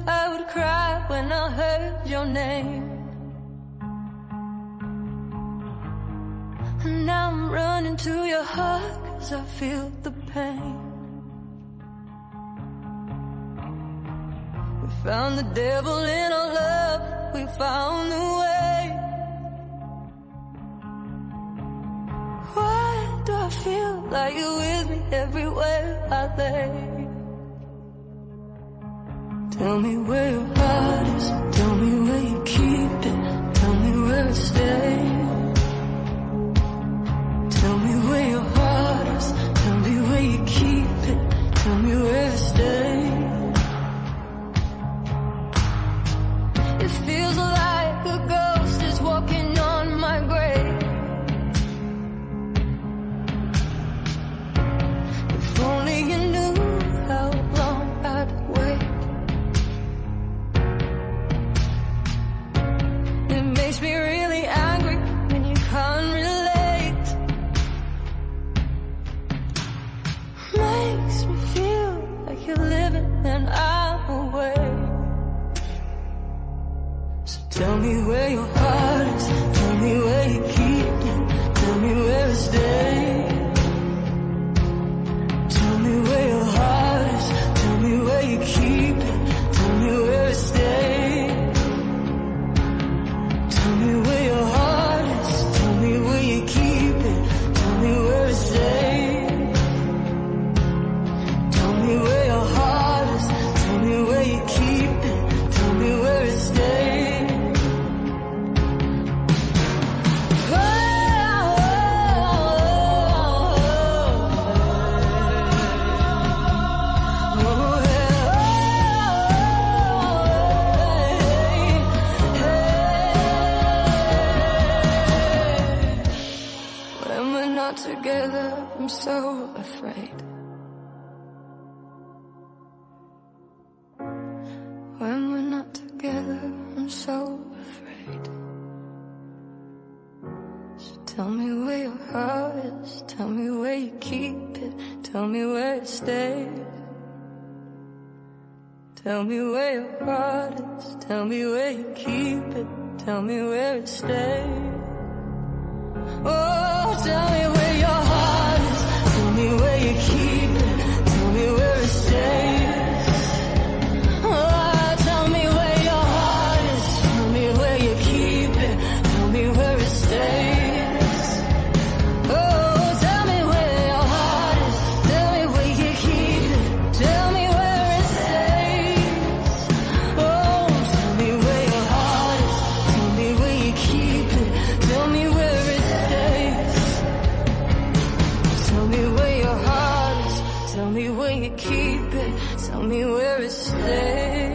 I would cry when I heard your name. And now I'm running to your heart 'cause I feel the pain. We found the devil in our love, we found the way. Why do I feel like you're with me everywhere I lay? Tell me where your heart is, tell me where you keep it, tell me where it stays. Tell me where your heart is, tell me where you keep it, tell me where it stays. It feels like a ghost is walking on my grave. If only you knew how long I'd wait. It makes me really angry when you can't relate. Makes me feel like you're living and I'm away. So tell me where your heart is, tell me where you keep it, tell me where it stays. Tell me where your heart is, tell me where you keep it, tell me where it stays. Tell me where your heart is, tell me where you keep it, tell me where it stays. Tell me where your heart is, tell me where you keep it, tell me where it stays. When we're not together, I'm so afraid. When we're not together, I'm so afraid. So tell me where your heart is, tell me where you keep it, tell me where it stays. Tell me where your heart is, tell me where you keep it, tell me where it stays. Oh, tell me where your heart is, tell me where you keep it, tell me where it stays. Oh, tell me where your heart is, tell me where you keep it, tell me where it stays. Oh, tell me where your heart is, tell me where you keep it, tell me where it stays. Oh, tell me where your heart is, tell me where you keep it, tell me where it stays. Tell me where your heart is, tell me where you keep it, tell me where it stays.